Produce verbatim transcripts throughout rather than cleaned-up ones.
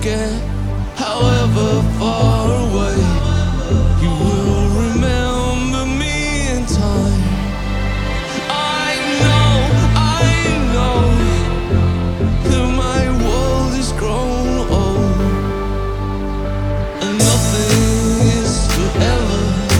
forget, however far away, you will remember me in time. I know, I know that my world has grown old, and nothing is forever.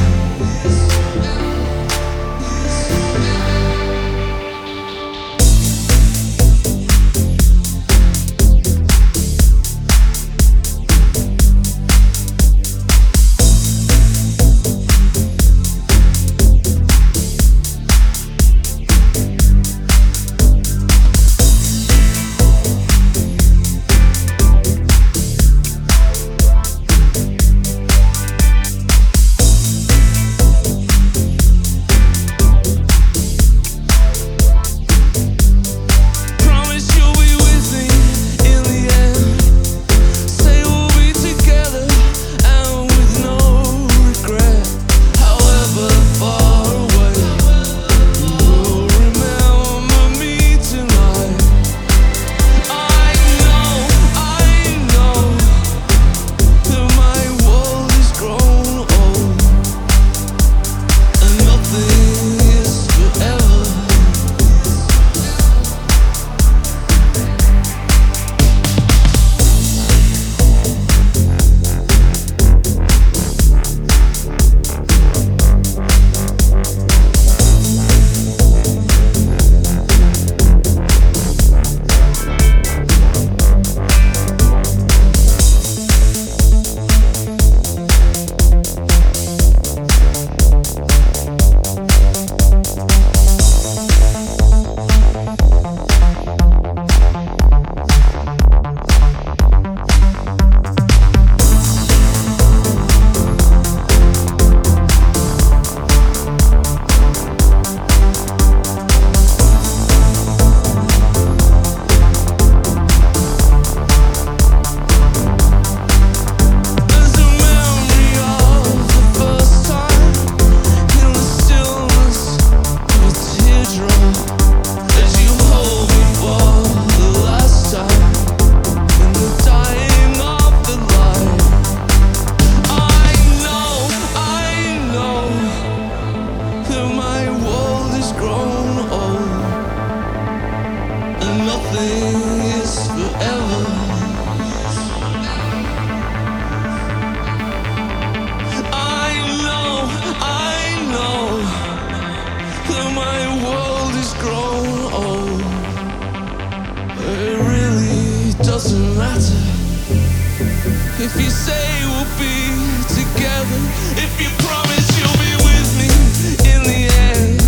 Nothing is forever. I know, I know that my world has grown old. It really doesn't matter if you say we'll be together, if you promise you'll be with me in the end.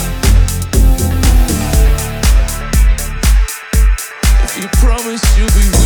You promised you'll be